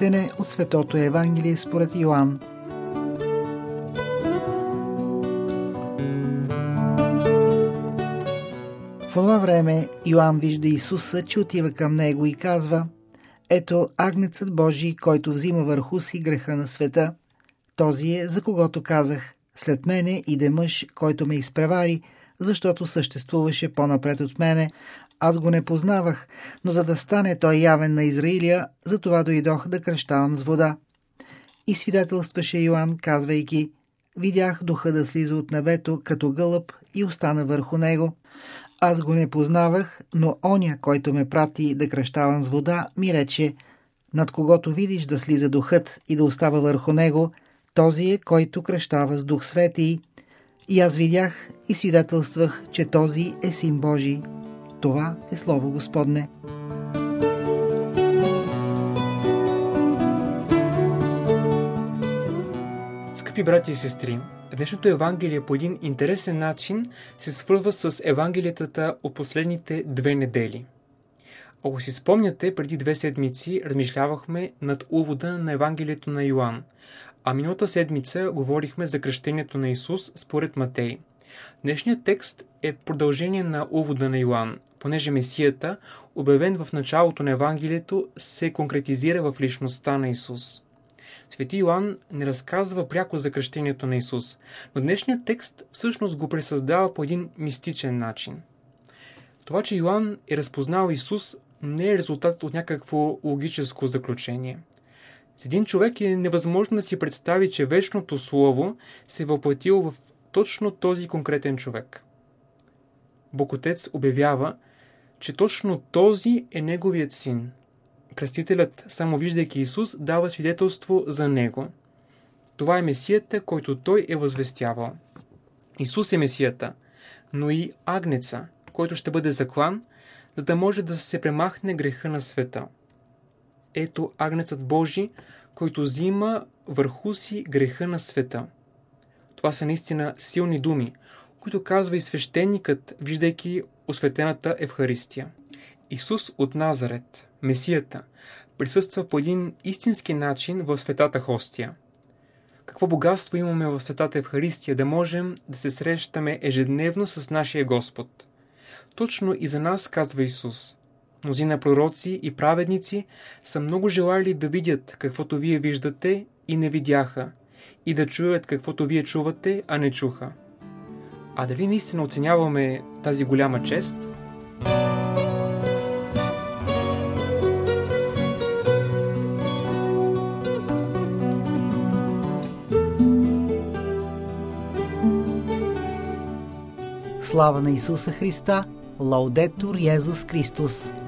Четене от Светото Евангелие според Йоан. В това време Йоан вижда Исуса, че отива към него и казва: ето агнецът Божий, който взима върху си греха на света. Този е, за когото казах: след мене иде мъж, който ме изпревари, защото съществуваше по-напред от мене. Аз го не познавах, но за да стане той явен на Израиля, затова дойдох да кръщавам с вода. И свидетелстваше Йоан, казвайки: видях духа да слиза от небето като гълъб и остана върху него. Аз го не познавах, но оня, който ме прати да кръщавам с вода, ми рече: над когото видиш да слиза духът и да остава върху него, този е, който кръщава с Дух Светий. И аз видях и свидетелствах, че този е Син Божий. Това е Слово Господне. Скъпи брати и сестри, днешното Евангелие по един интересен начин се свързва с Евангелиетата от последните 2 недели. Ако си спомняте, преди 2 седмици размишлявахме над увода на Евангелието на Йоан, а миналата седмица говорихме за кръщението на Исус според Матей. Днешният текст е продължение на увода на Йоан, понеже Месията, обявен в началото на Евангелието, се конкретизира в личността на Исус. Свети Йоан не разказва пряко за кръщението на Исус, но днешният текст всъщност го пресъздава по един мистичен начин. Това, че Йоан е разпознал Исус, не е резултат от някакво логическо заключение. С един човек е невъзможно да си представи, че вечното Слово се е въплатило в точно този конкретен човек. Бог Отец обявява, че точно този е Неговият Син. Кръстителят, само виждайки Исус, дава свидетелство за Него. Това е Месията, който Той е възвестявал. Исус е Месията, но и Агнеца, който ще бъде заклан, за да може да се премахне греха на света. Ето Агнецът Божий, който взима върху си греха на света. Това са наистина силни думи, които казва и свещеникът, виждайки осветената Евхаристия. Исус от Назарет, Месията, присъства по един истински начин в светата хостия. Какво богатство имаме в светата Евхаристия да можем да се срещаме ежедневно с нашия Господ. Точно и за нас, казва Исус. Мнозина пророци и праведници са много желали да видят каквото вие виждате и не видяха, и да чуят каквото вие чувате, а не чуха. А дали наистина оценяваме тази голяма чест? Слава на Исуса Христа! Лаудетур Йезус Христос!